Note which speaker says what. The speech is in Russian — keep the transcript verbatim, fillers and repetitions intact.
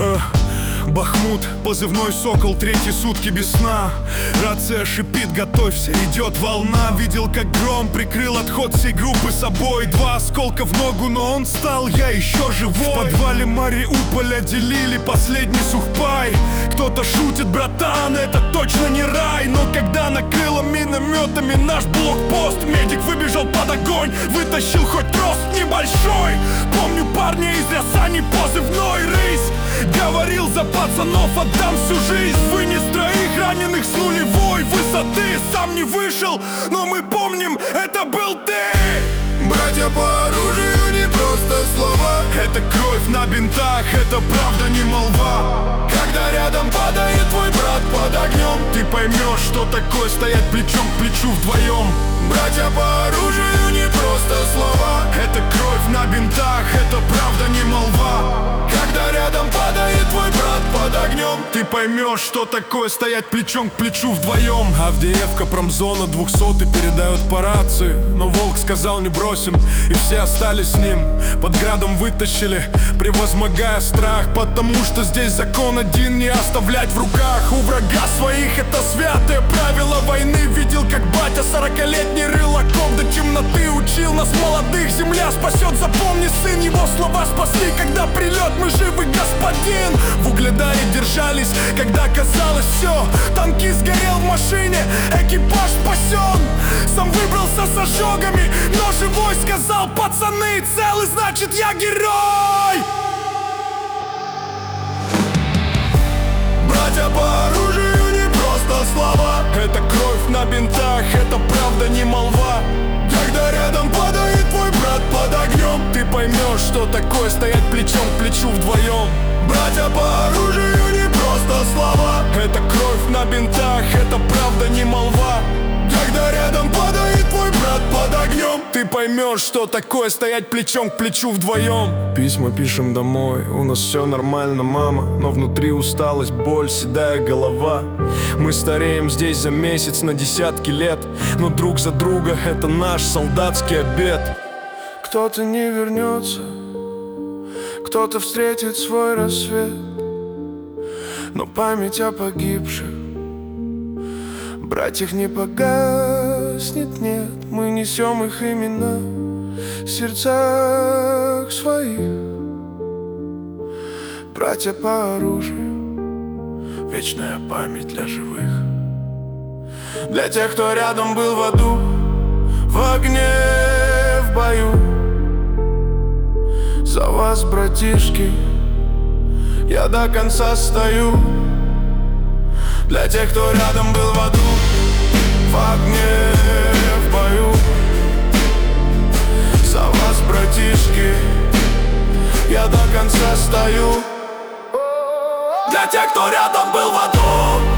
Speaker 1: э, Бахмут, позывной Сокол, третьи сутки без сна. Рация шипит, готовься, идет волна. Видел, как гром прикрыл отход всей группы собой. Два осколка в ногу, но он стал, я еще живой. В подвале Мариуполя делили последний сухпай. Кто-то шутит, братан, это точно не рай. Но когда накрыло минометами наш блокпост, медик выбежал под огонь, вытащил хоть рост небольшой. Помню парня из Рязани, позывной Рысь. Говорил, за пацанов отдам всю жизнь. Вынес троих раненых с нулевой высоты. Сам не вышел, но мы помним, это был ты.
Speaker 2: Братья по оружию, не просто слова.
Speaker 1: Это кровь на бинтах, это правда не молва.
Speaker 2: Когда рядом падает твой брат под огнем,
Speaker 1: ты поймешь, что такое стоять плечом к плечу вдвоем.
Speaker 2: Братья по оружию, не просто слова.
Speaker 1: Это кровь на бинтах, это правда не молва.
Speaker 2: Когда рядом падает твой брат под огнем,
Speaker 1: ты поймешь, что такое стоять плечом к плечу вдвоем. Авдеевка, промзона, двухсотый передают по рации. Но волк сказал, не бросим, и все остались с ним. Под градом вытащили, превозмогая страх. Потому что здесь закон один, не оставлять в руках. У врага своих это святое правило войны. Видел, как батя сорокалетний рыл окоп до темноты. Учил нас молодых, земля спасет, запомни, сын. Его слова спасли, когда прилет, мы живы, господин. В Угледаре держались, когда казалось все. Танкист сгорел в машине, экипаж спасен. Сам выбрался с ожогами, но живой сказал, пацаны, целый, значит я герой.
Speaker 2: Братья по оружию, не просто слова.
Speaker 1: Это кровь на бинтах, это правда не молва.
Speaker 2: Когда рядом падает твой брат под огнем,
Speaker 1: ты поймешь, что такое стоять плечом к плечу вдвоем.
Speaker 2: Братья по оружию, не просто слова.
Speaker 1: Это кровь на бинтах, это правда не молва.
Speaker 2: Когда рядом падает твой брат под огнем,
Speaker 1: ты поймешь, что такое стоять плечом к плечу вдвоем. Письма пишем домой, у нас все нормально, мама. Но внутри усталость, боль, седая голова. Мы стареем здесь за месяц на десятки лет, но друг за друга это наш солдатский обет. Кто-то не вернется, кто-то встретит свой рассвет, но память о погибших братьях не погаснет, нет. Мы несем их имена в сердцах своих. Братья по оружию, вечная память для живых. Для тех, кто рядом был в аду, в огне, в бою. За вас, братишки, я до конца стою. Для тех, кто рядом был в аду, в огне, в бою. За вас, братишки, я до конца стою.
Speaker 2: Для тех, кто рядом был в аду,